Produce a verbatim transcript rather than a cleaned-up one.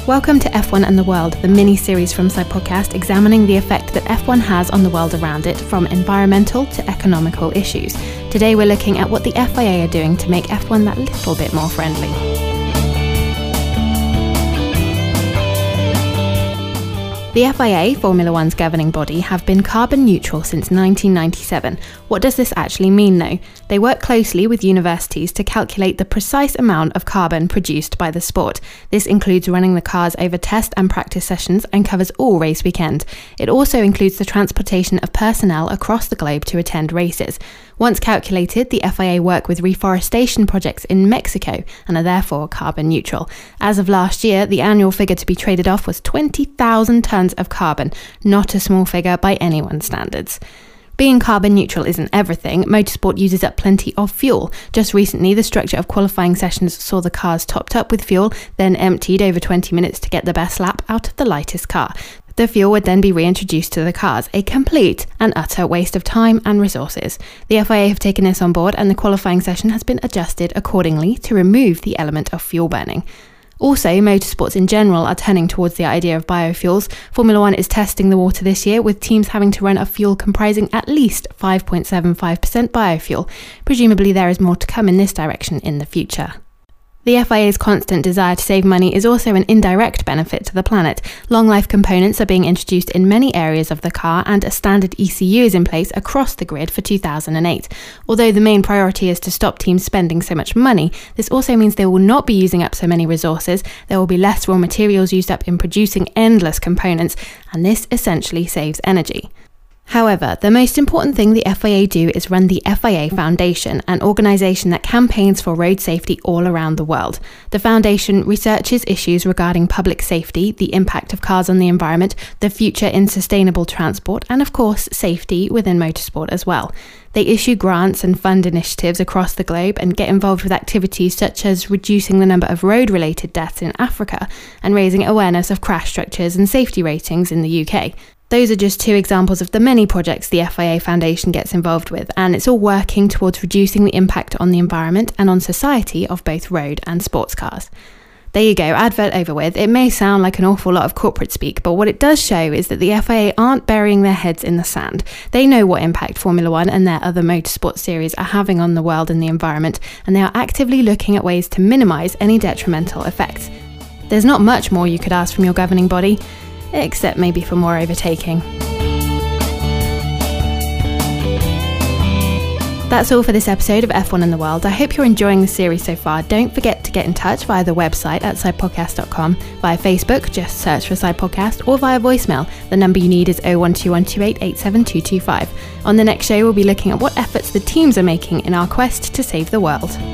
Welcome to F one and the World, the mini-series from Side Podcast examining the effect that F one has on the world around it, from environmental to economical issues. Today we're looking at what the F I A are doing to make F one that little bit more friendly. The F I A, Formula One's governing body, have been carbon neutral since nineteen ninety-seven. What does this actually mean though? They work closely with universities to calculate the precise amount of carbon produced by the sport. This includes running the cars over test and practice sessions and covers all race weekend. It also includes the transportation of personnel across the globe to attend races. Once calculated, the F I A work with reforestation projects in Mexico and are therefore carbon neutral. As of last year, the annual figure to be traded off was twenty thousand tonnes of carbon, not a small figure by anyone's standards. Being carbon neutral isn't everything. Motorsport uses up plenty of fuel. Just recently, the structure of qualifying sessions saw the cars topped up with fuel, then emptied over twenty minutes to get the best lap out of the lightest car. The fuel would then be reintroduced to the cars, a complete and utter waste of time and resources. The F I A have taken this on board, and the qualifying session has been adjusted accordingly to remove the element of fuel burning. Also, motorsports in general are turning towards the idea of biofuels. Formula One is testing the water this year, with teams having to run a fuel comprising at least five point seven five percent biofuel. Presumably there is more to come in this direction in the future. The F I A's constant desire to save money is also an indirect benefit to the planet. Long-life components are being introduced in many areas of the car, and a standard E C U is in place across the grid for two thousand eight. Although the main priority is to stop teams spending so much money, this also means they will not be using up so many resources. There will be less raw materials used up in producing endless components, and this essentially saves energy. However, the most important thing the F I A do is run the F I A Foundation, an organisation that campaigns for road safety all around the world. The foundation researches issues regarding public safety, the impact of cars on the environment, the future in sustainable transport, and of course, safety within motorsport as well. They issue grants and fund initiatives across the globe and get involved with activities such as reducing the number of road-related deaths in Africa and raising awareness of crash structures and safety ratings in the U K. Those are just two examples of the many projects the F I A Foundation gets involved with, and it's all working towards reducing the impact on the environment and on society of both road and sports cars. There you go, advert over with. It may sound like an awful lot of corporate speak, but what it does show is that the F I A aren't burying their heads in the sand. They know what impact Formula One and their other motorsport series are having on the world and the environment, and they are actively looking at ways to minimise any detrimental effects. There's not much more you could ask from your governing body, except maybe for more overtaking. That's all for this episode of F one and the World. I hope you're enjoying the series so far. Don't forget to get in touch via the website at side podcast dot com, via Facebook, just search for Side Podcast, or via voicemail. The number you need is oh one two one two eight eight seven two two five. On the next show, we'll be looking at what efforts the teams are making in our quest to save the world.